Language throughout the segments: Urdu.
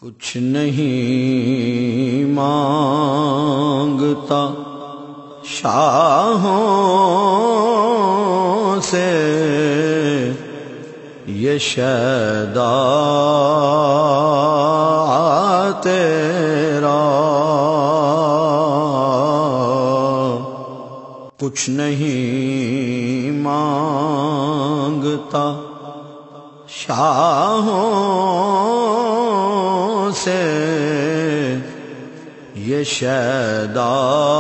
کچھ نہیں مانگتا شاہوں سے یہ شیدا تیرا، کچھ نہیں مانگتا شاہوں سے یہ شیدا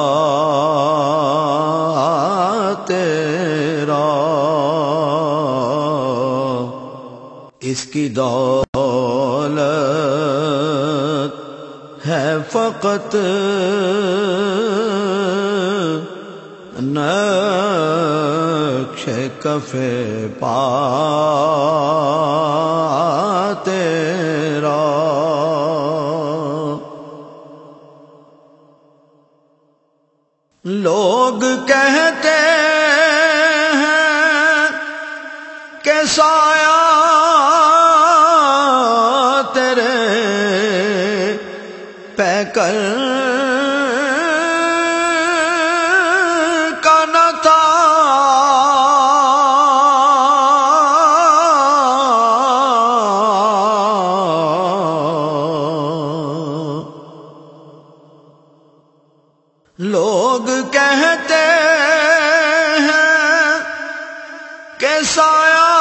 تیرا، اس کی دولت ہے فقط نقش کف پا تیرا، لوگ کہتے ہیں کہ سایہ تیرے پیکر کا نہ تھا، لوگ کہتے ہیں کہ سایہ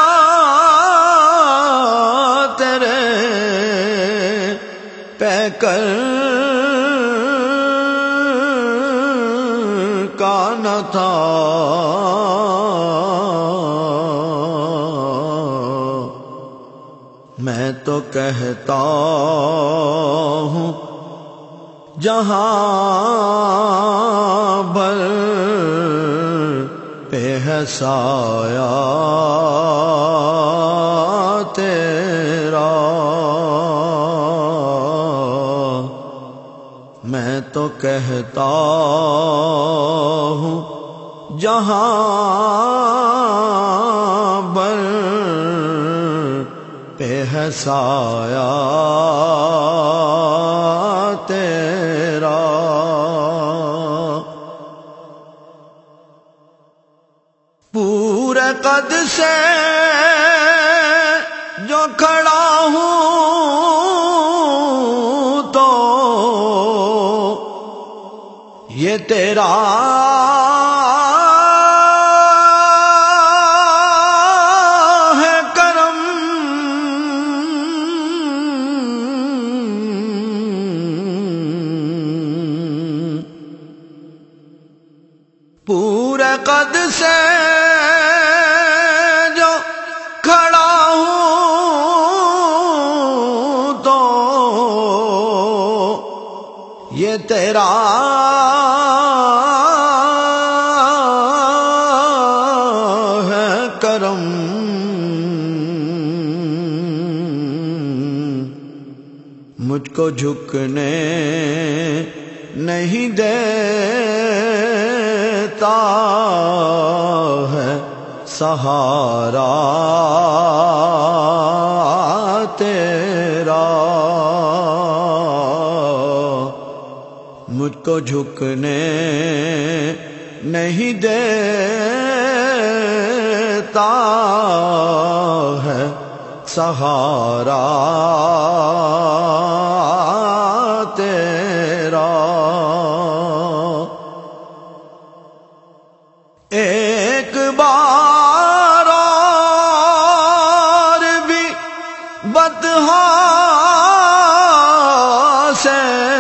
تیرے پیکر کا نہ تھا، میں تو کہتا ہوں جہاں بھر پہ ہے سایہ تیرا، میں تو کہتا ہوں جہاں بھر پہ ہے سایہ تیرا، پورے قد سے جو کھڑا ہوں تو یہ تیرا ہے کرم، پورے قد سے جو کھڑا ہوں تو یہ تیرا ہے کرم، مجھ کو جھکنے نہیں دیتا ہے سہارا تیرا، مجھ کو جھکنے نہیں دیتا ہے سہارا تیرا، ایک بار اور بھی بطحا سے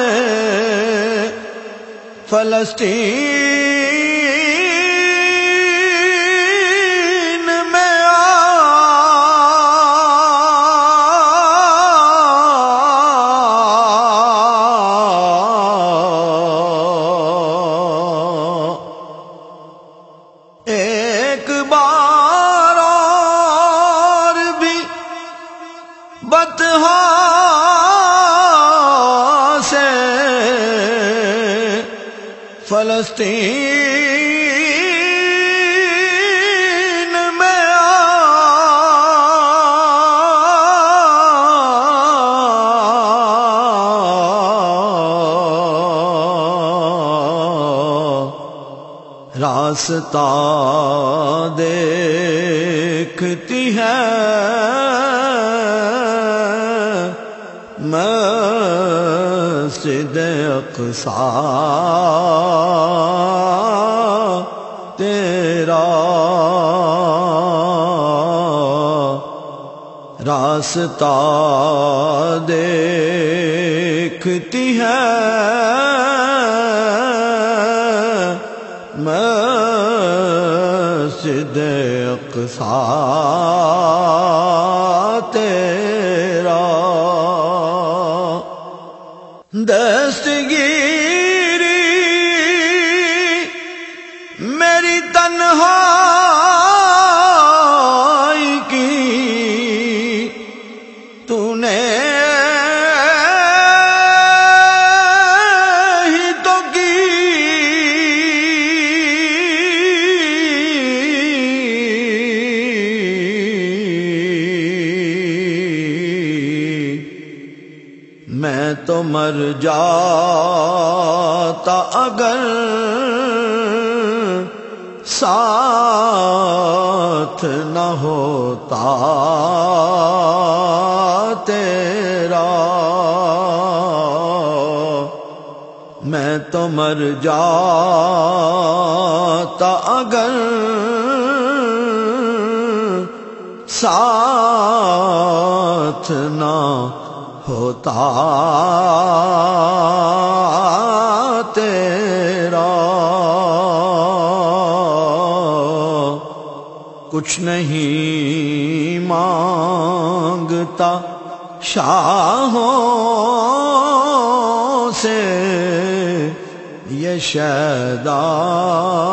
فلسطین میں آ، ایک بار اور بھی بطحا سے فلسطین میں آ، راستہ دیکھتی ہے مسجد اقصی تیرا راستہ دیکھتی ہے مسجد اقصی تیرا دستگیری میری تنہائی کی تو نے ہی تو کی میں تو مر جاتا اگر ساتھ نہ ہوتا تیرا میں تو مر جاتا اگر ساتھ نہ ہوتا تیرا کچھ نہیں مانگتا شاہوں سے یہ شیدا